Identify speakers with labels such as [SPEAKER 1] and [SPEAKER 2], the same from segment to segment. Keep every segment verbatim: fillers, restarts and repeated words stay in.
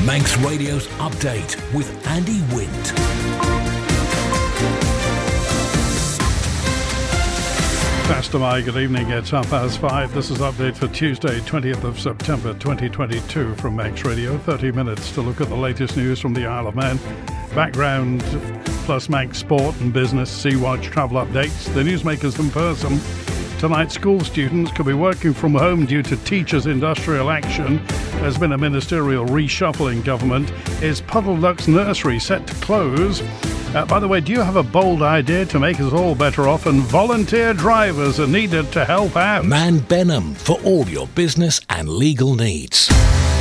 [SPEAKER 1] Manx Radio's Update with Andy Wint.
[SPEAKER 2] Fastamai, good evening. It's half past five. This is Update for Tuesday, twentieth of September twenty twenty-two from Manx Radio. thirty minutes to look at the latest news from the Isle of Man. Background plus Manx sport and business, Sea-Watch travel updates, the newsmakers in person. Tonight, school students could be working from home due to teachers' industrial action. There's been a ministerial reshuffle in government. Is Puddle Ducks Nursery set to close? Uh, by the way, do you have a bold idea to make us all better off? And volunteer drivers are needed to help out.
[SPEAKER 1] Man Benham for all your business and legal needs.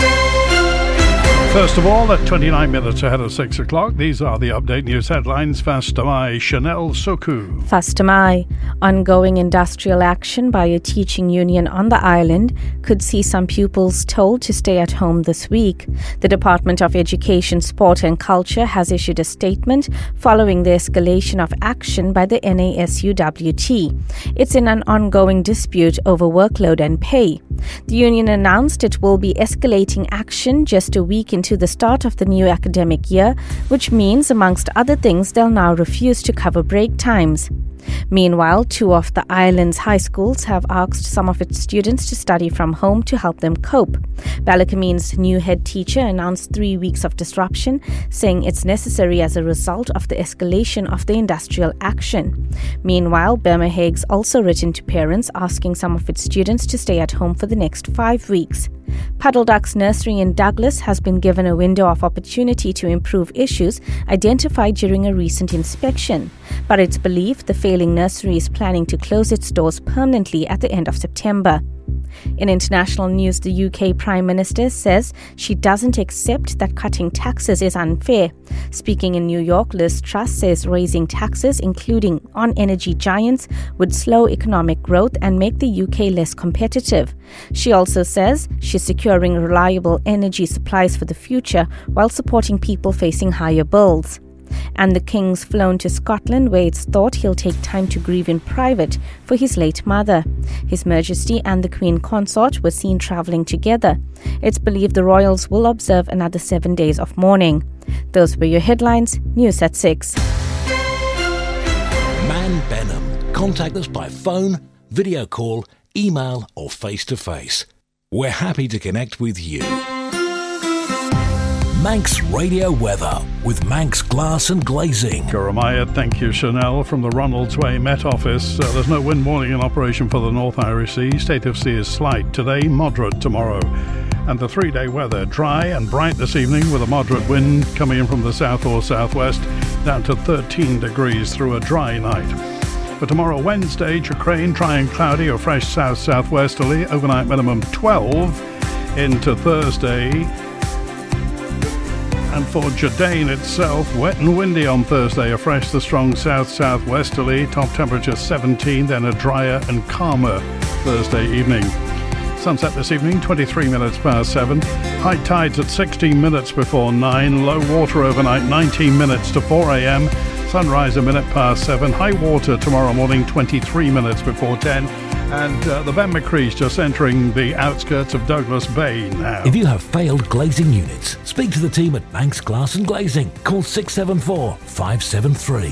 [SPEAKER 2] First of all, at twenty-nine minutes ahead of six o'clock, these are the update news headlines. Fastamai, Chanel Suku.
[SPEAKER 3] Fastamai. Ongoing industrial action by a teaching union on the island could see some pupils told to stay at home this week. The Department of Education, Sport and Culture has issued a statement following the escalation of action by the N A S U W T. It's in an ongoing dispute over workload and pay. The union announced it will be escalating action just a week into the start of the new academic year, which means, amongst other things, they'll now refuse to cover break times. Meanwhile, two of the island's high schools have asked some of its students to study from home to help them cope. Ballacameen's new head teacher announced three weeks of disruption, saying it's necessary as a result of the escalation of the industrial action. Meanwhile, Burma Hague's also written to parents asking some of its students to stay at home for the next five weeks. Puddle Ducks Nursery in Douglas has been given a window of opportunity to improve issues identified during a recent inspection, but it's believed the failing nursery is planning to close its doors permanently at the end of September. In international news, the U K Prime Minister says she doesn't accept that cutting taxes is unfair. Speaking in New York, Liz Truss says raising taxes, including on energy giants, would slow economic growth and make the U K less competitive. She also says she's securing reliable energy supplies for the future while supporting people facing higher bills. And the King's flown to Scotland, where it's thought he'll take time to grieve in private for his late mother. His Majesty and the Queen Consort were seen travelling together. It's believed the royals will observe another seven days of mourning. Those were your headlines. News at six.
[SPEAKER 1] Man Benham. Contact us by phone, video call, email or face-to-face. We're happy to connect with you. Manx Radio Weather with Manx Glass and Glazing.
[SPEAKER 2] Jeremiah, thank you, Chanel. From the Ronalds Way Met Office, uh, there's no wind warning in operation for the North Irish Sea. State of sea is slight today, moderate tomorrow. And the three-day weather, dry and bright this evening with a moderate wind coming in from the south or southwest, down to thirteen degrees through a dry night. For tomorrow, Wednesday, Traкраin, dry and cloudy or fresh south-southwesterly, overnight minimum twelve. Into Thursday. And for Jardine itself, wet and windy on Thursday, a fresh to strong south-southwesterly, top temperature seventeen, then a drier and calmer Thursday evening. Sunset this evening, twenty-three minutes past seven. High tides at sixteen minutes before nine. Low water overnight, nineteen minutes to four a.m. Sunrise a minute past seven. High water tomorrow morning, twenty-three minutes before ten. And uh, the Ben McCree's just entering the outskirts of Douglas Bay now.
[SPEAKER 1] If you have failed glazing units, speak to the team at Manx Glass and Glazing. Call six seven four, five seven three.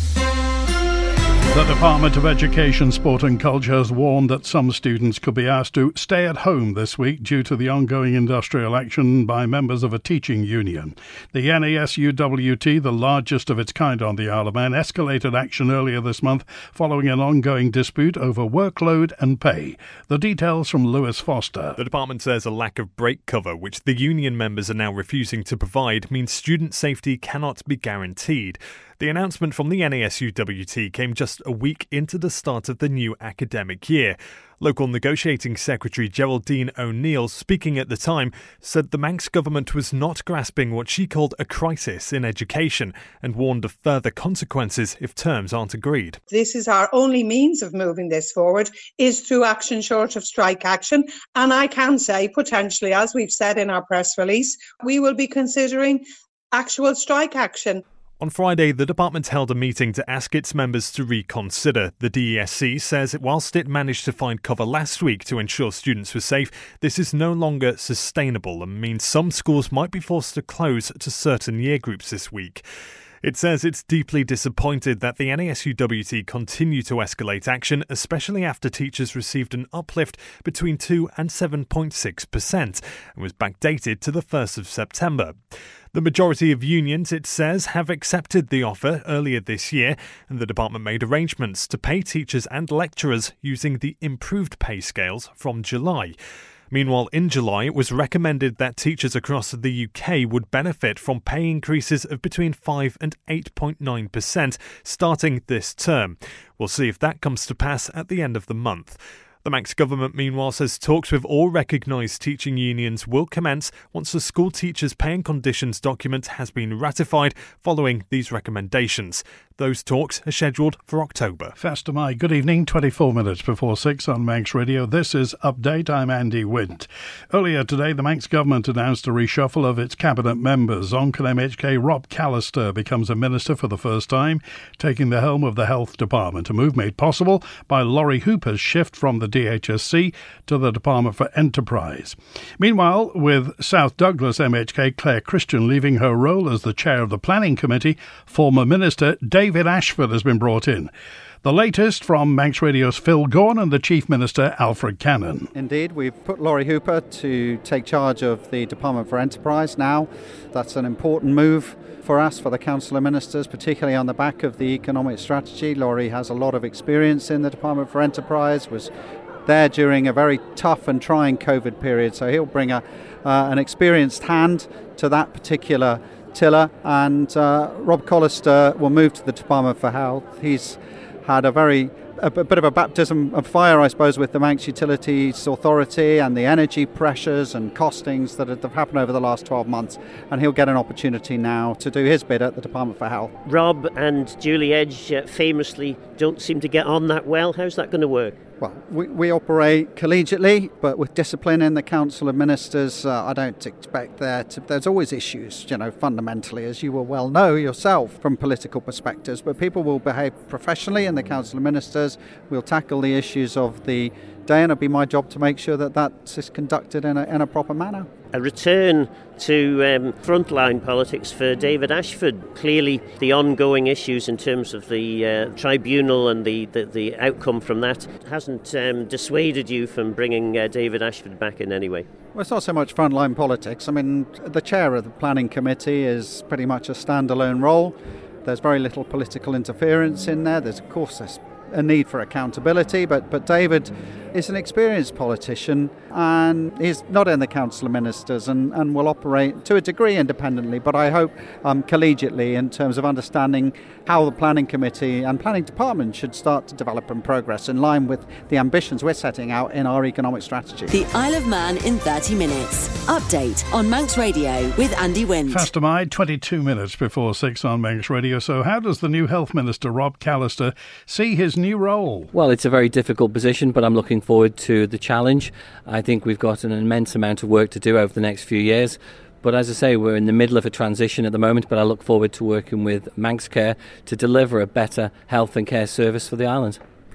[SPEAKER 2] The Department of Education, Sport and Culture has warned that some students could be asked to stay at home this week due to the ongoing industrial action by members of a teaching union. The N A S U W T, the largest of its kind on the Isle of Man, escalated action earlier this month following an ongoing dispute over workload and pay. The details from Lewis Foster.
[SPEAKER 4] The department says a lack of break cover, which the union members are now refusing to provide, means student safety cannot be guaranteed. The announcement from the N A S U W T came just a week into the start of the new academic year. Local Negotiating Secretary Geraldine O'Neill, speaking at the time, said the Manx government was not grasping what she called a crisis in education and warned of further consequences if terms aren't agreed.
[SPEAKER 5] This is our only means of moving this forward, is through action short of strike action. And I can say, potentially, as we've said in our press release, we will be considering actual strike action.
[SPEAKER 4] On Friday, the department held a meeting to ask its members to reconsider. The D E S C says whilst it managed to find cover last week to ensure students were safe, this is no longer sustainable and means some schools might be forced to close to certain year groups this week. It says it's deeply disappointed that the N A S U W T continue to escalate action, especially after teachers received an uplift between two and seven point six percent and was backdated to the first of September. The majority of unions, it says, have accepted the offer earlier this year, and the department made arrangements to pay teachers and lecturers using the improved pay scales from July. Meanwhile, in July, it was recommended that teachers across the U K would benefit from pay increases of between five and eight point nine percent starting this term. We'll see if that comes to pass at the end of the month. The Manx government, meanwhile, says talks with all recognised teaching unions will commence once the school teachers' pay and conditions document has been ratified following these recommendations. Those talks are scheduled for October.
[SPEAKER 2] Faster Mai, good evening, twenty-four minutes before six on Manx Radio. This is Update, I'm Andy Wint. Earlier today, the Manx government announced a reshuffle of its cabinet members. Onchan M H K Rob Callister becomes a minister for the first time, taking the helm of the Health Department, a move made possible by Laurie Hooper's shift from the D H S C to the Department for Enterprise. Meanwhile, with South Douglas M H K Claire Christian leaving her role as the chair of the Planning Committee, former Minister David Ashford has been brought in. The latest from Manx Radio's Phil Gorn and the Chief Minister Alfred Cannon.
[SPEAKER 6] Indeed, we've put Laurie Hooper to take charge of the Department for Enterprise now. That's an important move for us, for the Council of Ministers, particularly on the back of the economic strategy. Laurie has a lot of experience in the Department for Enterprise, was there during a very tough and trying COVID period, so he'll bring a, uh, an experienced hand to that particular tiller. And uh, Rob Callister will move to the Department for Health. He's had a very a, a bit of a baptism of fire, I suppose, with the Manx Utilities Authority and the energy pressures and costings that have happened over the last twelve months, and he'll get an opportunity now to do his bit at the Department for Health.
[SPEAKER 7] Rob and Julie Edge uh, famously don't seem to get on that well. How's that going to work?
[SPEAKER 6] Well, we, we operate collegiately, but with discipline in the Council of Ministers. Uh, I don't expect there to... There's always issues, you know, fundamentally, as you will well know yourself from political perspectives, but people will behave professionally in the Council of Ministers. We'll tackle the issues of the day, and it'll be my job to make sure that that is conducted in a, in a proper manner.
[SPEAKER 7] A return to um, frontline politics for David Ashford. Clearly, the ongoing issues in terms of the uh, tribunal and the, the, the outcome from that hasn't um, dissuaded you from bringing uh, David Ashford back in any way.
[SPEAKER 6] Well, it's not so much frontline politics. I mean, the chair of the Planning Committee is pretty much a standalone role. There's very little political interference in there. There's, of course, there's a need for accountability, but, but David is an experienced politician, and he's not in the Council of Ministers and, and will operate to a degree independently, but I hope um, collegiately in terms of understanding how the Planning Committee and Planning Department should start to develop and progress in line with the ambitions we're setting out in our economic strategy.
[SPEAKER 8] The Isle of Man in thirty minutes. Update on Manx Radio with Andy Wint.
[SPEAKER 2] Faster Mai, twenty-two minutes before six on Manx Radio. So how does the new Health Minister, Rob Callister, see his new role?
[SPEAKER 9] Well, it's a very difficult position, but I'm looking forward to the challenge. I think we've got an immense amount of work to do over the next few years. But as I say, we're in the middle of a transition at the moment, but I look forward to working with Manx Care to deliver a better health and care service for the island.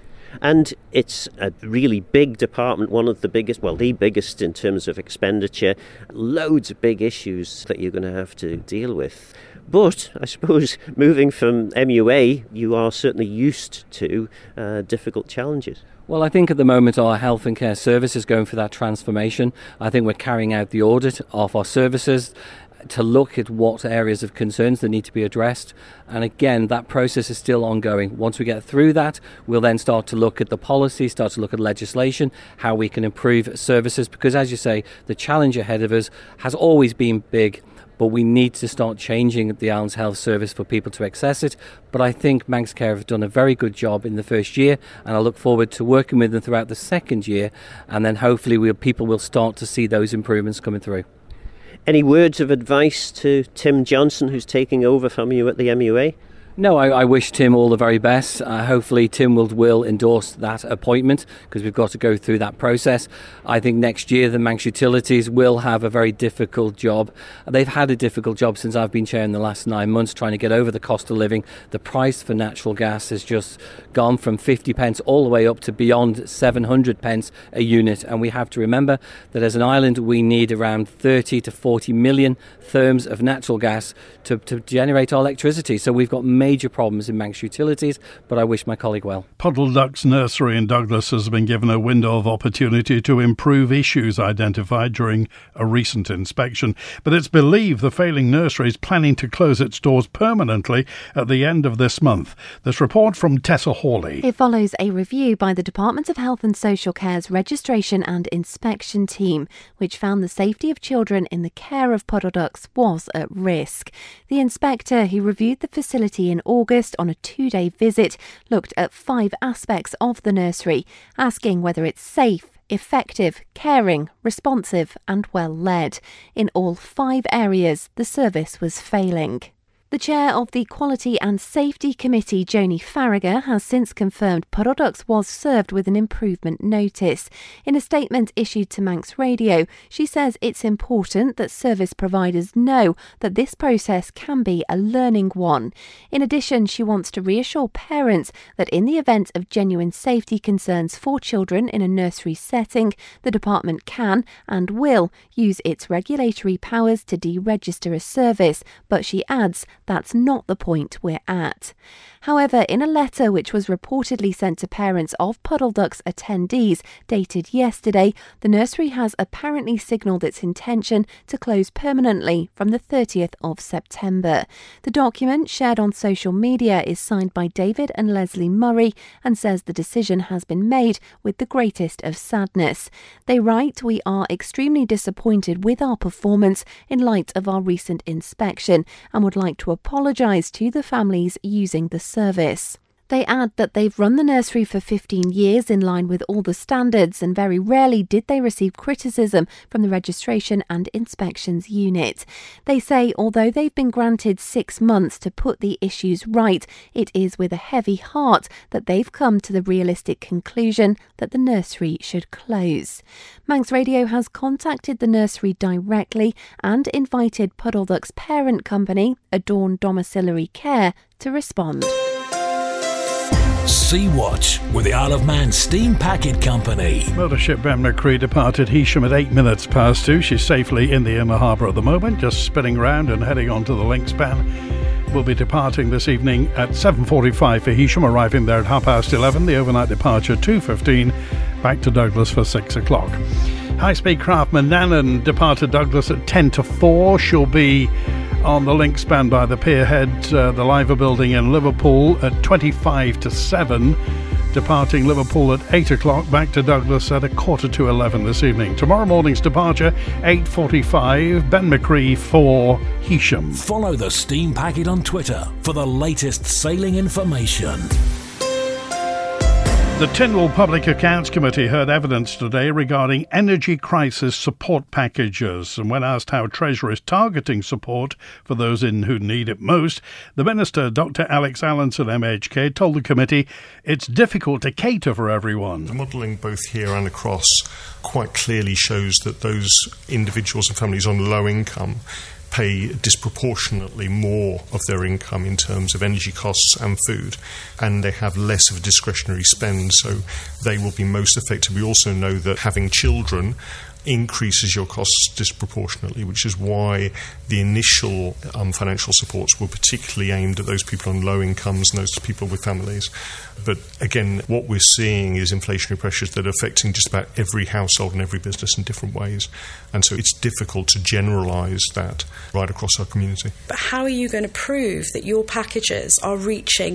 [SPEAKER 7] And it's a really big department, one of the biggest, well, the biggest in terms of expenditure. Loads of big issues that you're going to have to deal with. But I suppose moving from M U A, you are certainly used to uh, difficult challenges.
[SPEAKER 9] Well, I think at the moment our health and care service is going for that transformation. I think we're carrying out the audit of our services to look at what areas of concerns that need to be addressed. And again, that process is still ongoing. Once we get through that, we'll then start to look at the policy, start to look at legislation, how we can improve services. Because as you say, the challenge ahead of us has always been big, but we need to start changing the Island's health service for people to access it. But I think Manx Care have done a very good job in the first year, and I look forward to working with them throughout the second year, and then hopefully we'll, people will start to see those improvements coming through.
[SPEAKER 7] Any words of advice to Tim Johnson, who's taking over from you at the M U A?
[SPEAKER 9] No, I, I wish Tim all the very best. Uh, hopefully Tim will, will endorse that appointment, because we've got to go through that process. I think next year the Manx Utilities will have a very difficult job. They've had a difficult job since I've been chair in the last nine months, trying to get over the cost of living. The price for natural gas has just gone from fifty pence all the way up to beyond seven hundred pence a unit. And we have to remember that as an island we need around thirty to forty million therms of natural gas to, to generate our electricity. So we've got major problems in Manx Utilities, but I wish my colleague well.
[SPEAKER 2] Puddle Ducks Nursery in Douglas has been given a window of opportunity to improve issues identified during a recent inspection. But it's believed the failing nursery is planning to close its doors permanently at the end of this month. This report from Tessa Hawley.
[SPEAKER 10] It follows a review by the Department of Health and Social Care's Registration and Inspection Team, which found the safety of children in the care of puddle ducks was at risk. The inspector, who reviewed the facility in August on a two-day visit, looked at five aspects of the nursery, asking whether it's safe, effective, caring, responsive and well-led. In all five areas, the service was failing. The chair of the Quality and Safety Committee, Joni Farragher, has since confirmed Puddle Ducks was served with an improvement notice. In a statement issued to Manx Radio, she says it's important that service providers know that this process can be a learning one. In addition, she wants to reassure parents that in the event of genuine safety concerns for children in a nursery setting, the department can and will use its regulatory powers to deregister a service, but she adds that's not the point we're at. However, in a letter which was reportedly sent to parents of Puddle Ducks attendees dated yesterday, the nursery has apparently signalled its intention to close permanently from the thirtieth of September. The document, shared on social media, is signed by David and Leslie Murray and says the decision has been made with the greatest of sadness. They write, "We are extremely disappointed with our performance in light of our recent inspection and would like to apologise to the families using the service." They add that they've run the nursery for fifteen years in line with all the standards, and very rarely did they receive criticism from the Registration and Inspections Unit. They say although they've been granted six months to put the issues right, it is with a heavy heart that they've come to the realistic conclusion that the nursery should close. Manx Radio has contacted the nursery directly and invited Puddle Ducks' parent company, Adorn Domiciliary Care, to respond.
[SPEAKER 1] Sea-Watch with the Isle of Man Steam Packet Company.
[SPEAKER 2] Motorship Ben McCree departed Heysham at eight minutes past two. She's safely in the inner harbour at the moment, just spinning round and heading on to the link span. Will be departing this evening at seven forty-five for Heysham, arriving there at half past eleven. The overnight departure two fifteen, back to Douglas for six o'clock. High-speed craft Manannan departed Douglas at ten to four. She'll be on the link span by the Pierhead, uh, the Liver building in Liverpool at twenty-five to seven. Departing Liverpool at eight o'clock, back to Douglas at a quarter to eleven this evening. Tomorrow morning's departure, eight forty-five, Ben McCree for Heysham.
[SPEAKER 1] Follow the Steam Packet on Twitter for the latest sailing information.
[SPEAKER 2] The Tynwald Public Accounts Committee heard evidence today regarding energy crisis support packages, and when asked how Treasury is targeting support for those in who need it most, the Minister, Doctor Alex Allinson M H K, told the committee it's difficult to cater for everyone.
[SPEAKER 11] The modelling both here and across quite clearly shows that those individuals and families on low income pay disproportionately more of their income in terms of energy costs and food, and they have less of a discretionary spend, so they will be most affected. We also know that having children increases your costs disproportionately, which is why the initial um, financial supports were particularly aimed at those people on low incomes and those people with families. But again, what we're seeing is inflationary pressures that are affecting just about every household and every business in different ways. And so it's difficult to generalise that right across our community.
[SPEAKER 12] But how are you going to prove that your packages are reaching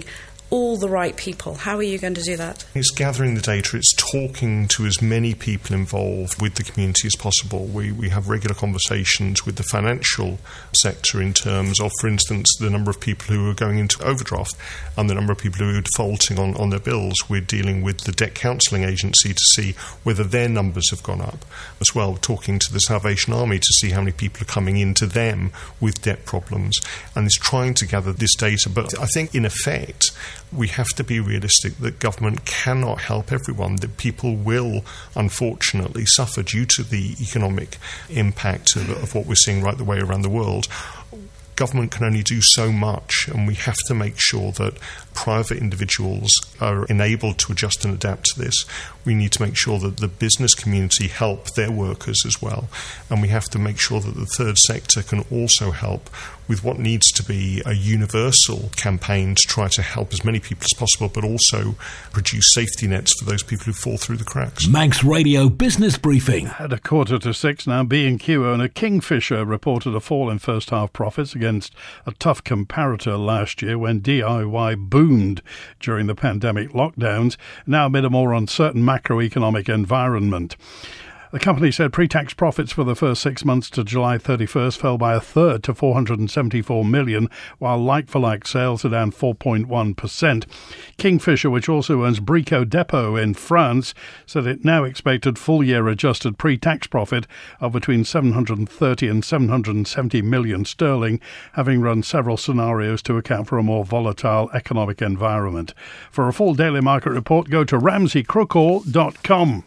[SPEAKER 12] all the right people? How are you going to do that?
[SPEAKER 11] It's gathering the data, it's talking to as many people involved with the community as possible. We, we have regular conversations with the financial sector in terms of, for instance, the number of people who are going into overdraft and the number of people who are defaulting on, on their bills. We're dealing with the Debt Counselling Agency to see whether their numbers have gone up. As well, talking to the Salvation Army to see how many people are coming into them with debt problems. And it's trying to gather this data. But I think, in effect, we have to be realistic that government cannot help everyone, that people will unfortunately suffer due to the economic impact of, of what we're seeing right the way around the world. Government can only do so much, and we have to make sure that private individuals are enabled to adjust and adapt to this. We need to make sure that the business community help their workers as well, and we have to make sure that the third sector can also help with what needs to be a universal campaign to try to help as many people as possible, but also produce safety nets for those people who fall through the cracks.
[SPEAKER 1] Manx Radio Business Briefing.
[SPEAKER 2] At a quarter to six now, B and Q owner Kingfisher reported a fall in first half profits against a tough comparator last year when D I Y boomed during the pandemic lockdowns, now amid a more uncertain macroeconomic environment. The company said pre-tax profits for the first six months to July thirty-first fell by a third to four hundred seventy-four million dollars, while like-for-like sales are down four point one percent. Kingfisher, which also owns Brico Dépôt in France, said it now expected full-year adjusted pre-tax profit of between seven hundred thirty and seven hundred seventy million sterling, having run several scenarios to account for a more volatile economic environment. For a full daily market report, go to ramsey crookall dot com.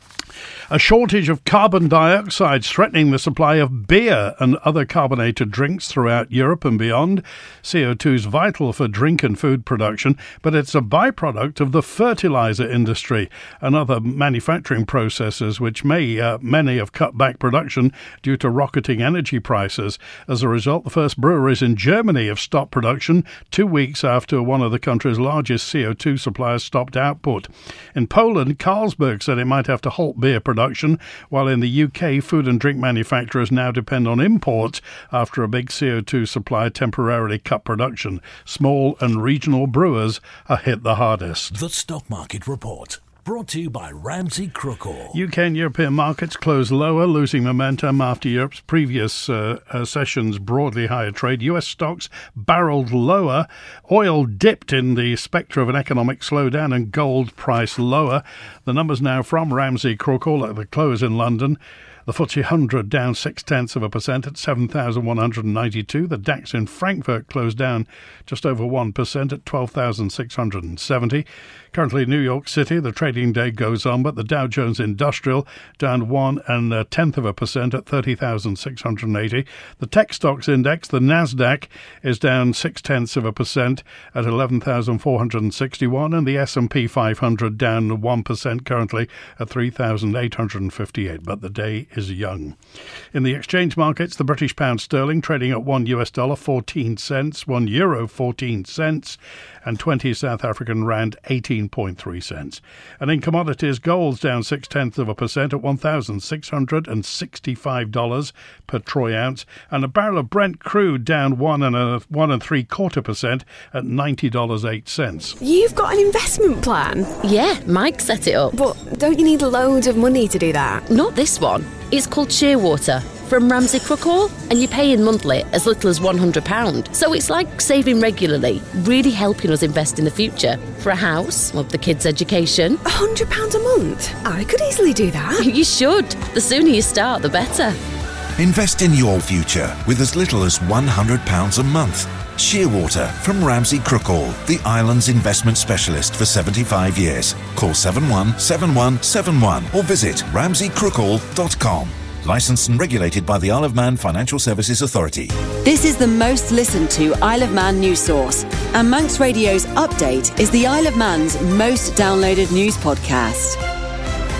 [SPEAKER 2] A shortage of carbon dioxide threatening the supply of beer and other carbonated drinks throughout Europe and beyond. C O two is vital for drink and food production, but it's a byproduct of the fertilizer industry and other manufacturing processes, which may uh, many have cut back production due to rocketing energy prices. As a result, the first breweries in Germany have stopped production two weeks after one of the country's largest C O two suppliers stopped output. In Poland, Carlsberg said it might have to halt beer production. Production, while in the U K, food and drink manufacturers now depend on imports after a big C O two supplier temporarily cut production. Small and regional brewers are hit the hardest.
[SPEAKER 1] The Stock Market Report, brought to you by Ramsey Crookall.
[SPEAKER 2] U K and European markets closed lower, losing momentum after Europe's previous uh, uh, session's broadly higher trade. U S stocks barreled lower, oil dipped in the spectre of an economic slowdown, and gold priced lower. The numbers now from Ramsey Crookall at the close in London. The F T S E one hundred down six-tenths of a percent at seven thousand one hundred ninety-two. The DAX in Frankfurt closed down just over one percent at twelve thousand six hundred seventy. Currently New York City, the trading day goes on, but the Dow Jones Industrial down one and a tenth of a percent at thirty thousand six hundred eighty. The tech stocks index, the Nasdaq, is down six-tenths of a percent at eleven thousand four hundred sixty-one, and the S and P five hundred down one percent currently at three thousand eight hundred fifty-eight. But the day is young. In the exchange markets, the British pound sterling trading at one U S dollar fourteen cents, one euro fourteen cents, and twenty South African rand eighteen point three cents. And in commodities, gold's down six-tenths of a percent at one thousand six hundred sixty-five dollars per troy ounce, and a barrel of Brent crude down one and a one and three quarter percent at ninety dollars and eight cents.
[SPEAKER 13] You've got an investment plan?
[SPEAKER 14] Yeah, Mike set it up.
[SPEAKER 13] But don't you need loads of money to do that?
[SPEAKER 14] Not this one. It's called Shearwater from Ramsey Crookall, and you pay in monthly as little as one hundred pounds. So it's like saving regularly, really helping us invest in the future. For a house, or the kids' education.
[SPEAKER 13] one hundred pounds a month? I could easily do that.
[SPEAKER 14] You should. The sooner you start, the better.
[SPEAKER 15] Invest in your future with as little as one hundred pounds a month. Shearwater from Ramsey Crookall, the island's investment specialist for seventy-five years. Call seven one seven one seven one or visit ramsey crookall dot com. Licensed and regulated by the Isle of Man Financial Services Authority.
[SPEAKER 8] This is the most listened to Isle of Man news source, and Manx Radio's Update is the Isle of Man's most downloaded news podcast.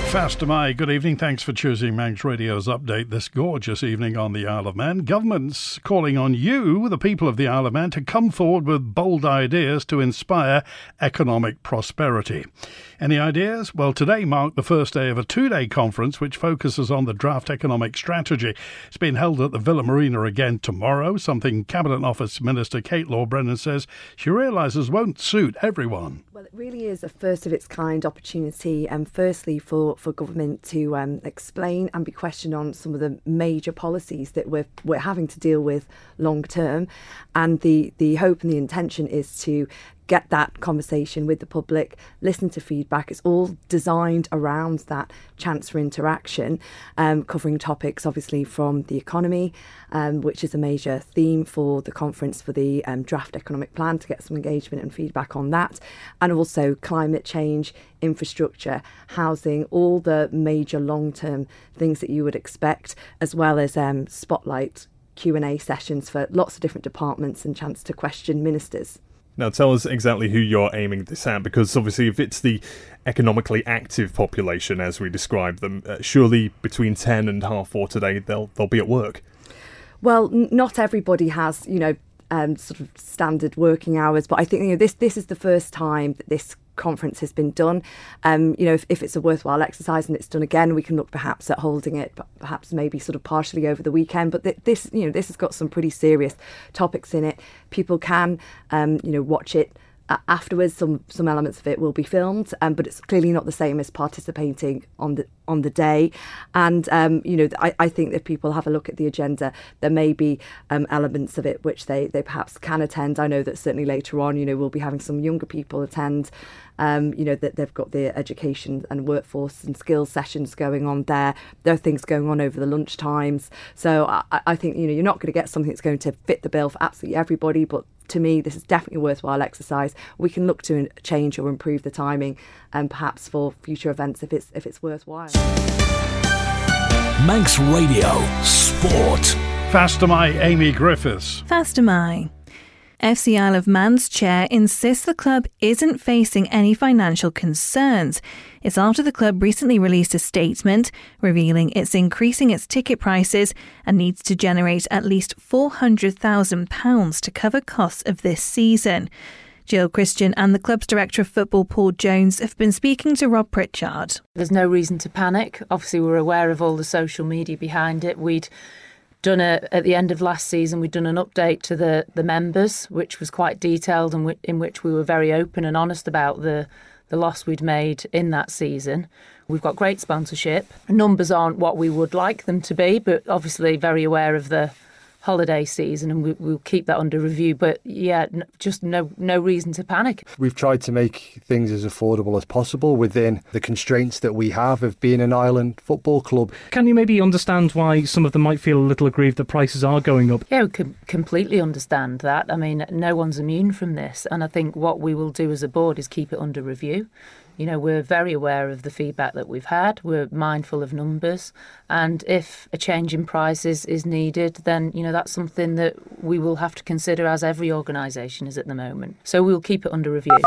[SPEAKER 2] Faster Mai, good evening. Thanks for choosing Manx Radio's update this gorgeous evening on the Isle of Man. Government's calling on you, the people of the Isle of Man, to come forward with bold ideas to inspire economic prosperity. Any ideas? Well, today marked the first day of a two-day conference which focuses on the draft economic strategy. It's being held at the Villa Marina again tomorrow, something Cabinet Office Minister Kate Law-Brennan says she realises won't suit everyone.
[SPEAKER 16] Well, it really is a first-of-its-kind opportunity, and um, firstly for, for government to um, explain and be questioned on some of the major policies that we're, we're having to deal with long-term. And the, the hope and the intention is to get that conversation with the public, listen to feedback. It's all designed around that chance for interaction, um, covering topics obviously from the economy, um, which is a major theme for the conference, for the um, draft economic plan, to get some engagement and feedback on that, and also climate change, infrastructure, housing, all the major long-term things that you would expect, as well as um, spotlight Q and A sessions for lots of different departments and chance to question ministers.
[SPEAKER 4] Now, tell us exactly who you're aiming this at, because obviously if it's the economically active population, as we describe them, uh, surely between ten and half four today, they'll they'll be at work.
[SPEAKER 16] Well, n- not everybody has, you know, um, sort of standard working hours, but I think, you know, this this is the first time that this conference has been done. Um, you know, if, if it's a worthwhile exercise and it's done again, we can look perhaps at holding it, perhaps maybe sort of partially over the weekend. But th- this, you know, this has got some pretty serious topics in it. People can, um, you know, watch it uh, afterwards. Some some elements of it will be filmed, um, but it's clearly not the same as participating on the on the day. And um, you know, I, I think if people have a look at the agenda, there may be um, elements of it which they they perhaps can attend. I know that certainly later on, you know, we'll be having some younger people attend. Um, you know, that they've got the education and workforce and skills sessions going on there. There are things going on over the lunch times. So I, I think, you know, you're not going to get something that's going to fit the bill for absolutely everybody. But to me, this is definitely a worthwhile exercise. We can look to change or improve the timing, and perhaps for future events if it's if it's worthwhile.
[SPEAKER 1] Manx Radio Sport.
[SPEAKER 2] Faster Mai, Amy Griffiths.
[SPEAKER 17] Faster Mai. F C Isle of Man's chair insists the club isn't facing any financial concerns. It's after the club recently released a statement revealing it's increasing its ticket prices and needs to generate at least four hundred thousand pounds to cover costs of this season. Jill Christian and the club's director of football, Paul Jones, have been speaking to Rob Pritchard.
[SPEAKER 18] There's no reason to panic. Obviously, we're aware of all the social media behind it. We'd done a, at the end of last season, we'd done an update to the, the members, which was quite detailed and w- in which we were very open and honest about the, the loss we'd made in that season. We've got great sponsorship. Numbers aren't what we would like them to be, but obviously very aware of the holiday season, and we, we'll keep that under review. But yeah, n- just no no reason to panic.
[SPEAKER 19] We've tried to make things as affordable as possible within the constraints that we have of being an island football club.
[SPEAKER 20] Can you maybe understand why some of them might feel a little aggrieved that prices are going up?
[SPEAKER 18] Yeah, we can completely understand that. I mean, no one's immune from this, and I think what we will do as a board is keep it under review. You know, we're very aware of the feedback that we've had. We're mindful of numbers. And if a change in prices is needed, then, you know, that's something that we will have to consider, as every organisation is at the moment. So we'll keep it under review.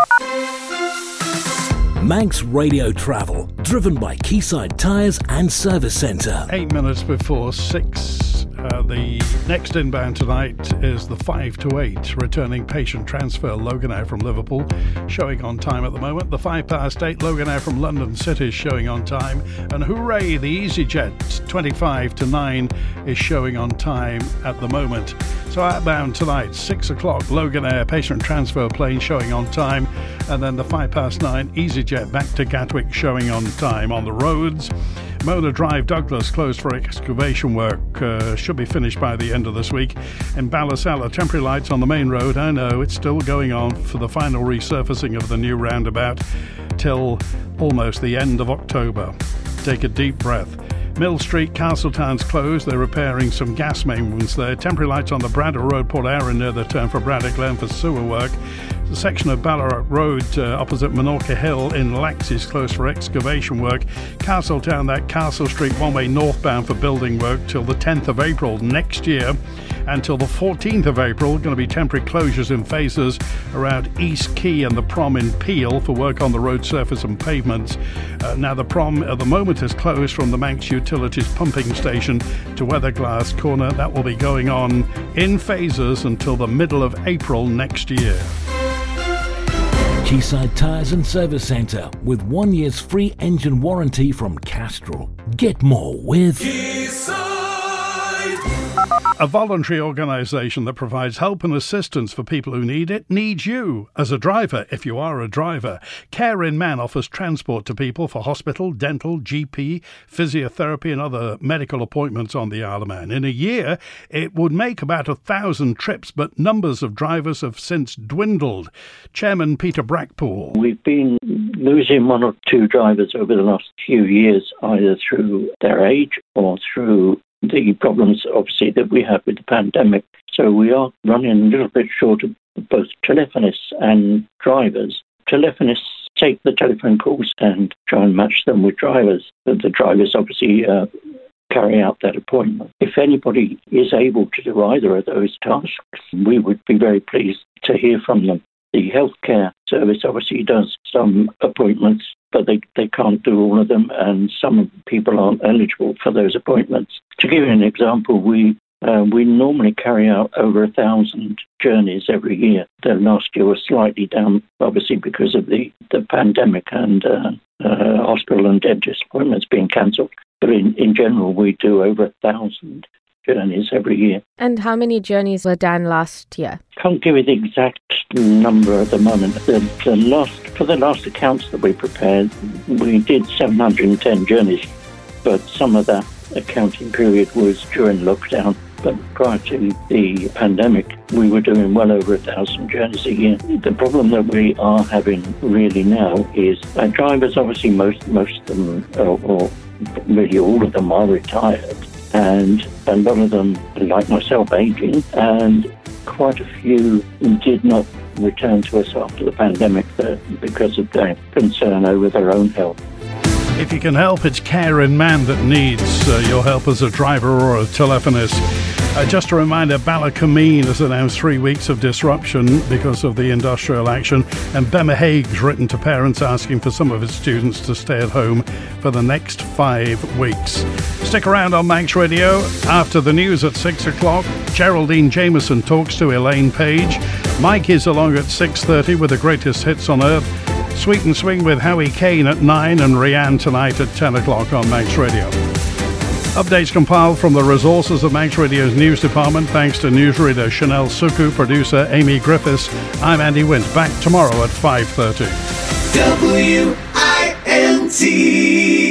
[SPEAKER 1] Manx Radio Travel, driven by Quayside Tyres and Service Centre.
[SPEAKER 2] Eight minutes before six. Uh, the next inbound tonight is the five to eight returning patient transfer Loganair from Liverpool, showing on time at the moment. The five past eight Loganair from London City is showing on time, and hooray, the EasyJet twenty-five to nine is showing on time at the moment. So outbound tonight, six o'clock Loganair patient transfer plane showing on time, and then the five past nine EasyJet back to Gatwick showing on time. On the roads, Mona Drive Douglas closed for excavation work, uh, should be finished by the end of this week. In Ballasalla, temporary lights on the main road. I know it's still going on for the final resurfacing of the new roundabout till almost the end of October. Take a deep breath. Mill Street, Castletown's closed. They're repairing some gas mains there. Temporary lights on the Braddock Road, Port Erin near the turn for Braddock Lane for sewer work. The section of Ballarat Road uh, opposite Minorca Hill in Lax is closed for excavation work. Castletown, that Castle Street one-way northbound for building work till the tenth of April next year. until the fourteenth of April. Going to be temporary closures in phases around East Quay and the Prom in Peel for work on the road surface and pavements. Uh, now, the Prom at the moment is closed from the Manx Utilities pumping station to Weatherglass Corner. That will be going on in phases until the middle of April next year.
[SPEAKER 1] Quayside Tyres and Service Centre with one year's free engine warranty from Castrol. Get more with
[SPEAKER 2] A voluntary organisation that provides help and assistance for people who need it needs you as a driver, if you are a driver. Care in Man offers transport to people for hospital, dental, G P, physiotherapy and other medical appointments on the Isle of Man. In a year, it would make about a thousand trips, but numbers of drivers have since dwindled. Chairman Peter Brackpool.
[SPEAKER 21] We've been losing one or two drivers over the last few years, either through their age or through the problems, obviously, that we had with the pandemic. So we are running a little bit short of both telephonists and drivers. Telephonists take the telephone calls and try and match them with drivers. But the drivers obviously uh, carry out that appointment. If anybody is able to do either of those tasks, we would be very pleased to hear from them. The healthcare service obviously does some appointments, but they, they can't do all of them, and some people aren't eligible for those appointments. To give you an example, we uh, we normally carry out over a thousand journeys every year. The last year was slightly down, obviously, because of the, the pandemic and uh, uh, hospital and dentist appointments being cancelled. But in, in general, we do over a thousand journeys every year.
[SPEAKER 3] And how many journeys were done last year?
[SPEAKER 21] Can't give you the exact number at the moment. The, the last for the last accounts that we prepared, we did seven hundred ten journeys, but some of that accounting period was during lockdown. But prior to the pandemic, we were doing well over a thousand journeys a year. The problem that we are having really now is our drivers, obviously most most of them, or, or really all of them, are retired. And a lot of them, like myself, aging, and quite a few did not return to us after the pandemic uh, because of their concern over their own health.
[SPEAKER 2] If you can help, it's Care in Man that needs uh, your help as a driver or a telephonist. Uh, just a reminder, Ballacomene has announced three weeks of disruption because of the industrial action, and Bema Hague's written to parents asking for some of its students to stay at home for the next five weeks. Stick around on Manx Radio. After the news at six o'clock, Geraldine Jameson talks to Elaine Page. Mike is along at six thirty with the greatest hits on earth. Sweet and Swing with Howie Kane at nine, and Rianne tonight at ten o'clock on Manx Radio. Updates compiled from the resources of Manx Radio's news department, thanks to newsreader Chanel Suku, producer Amy Griffiths. I'm Andy Wint, back tomorrow at five thirty.
[SPEAKER 22] W I N T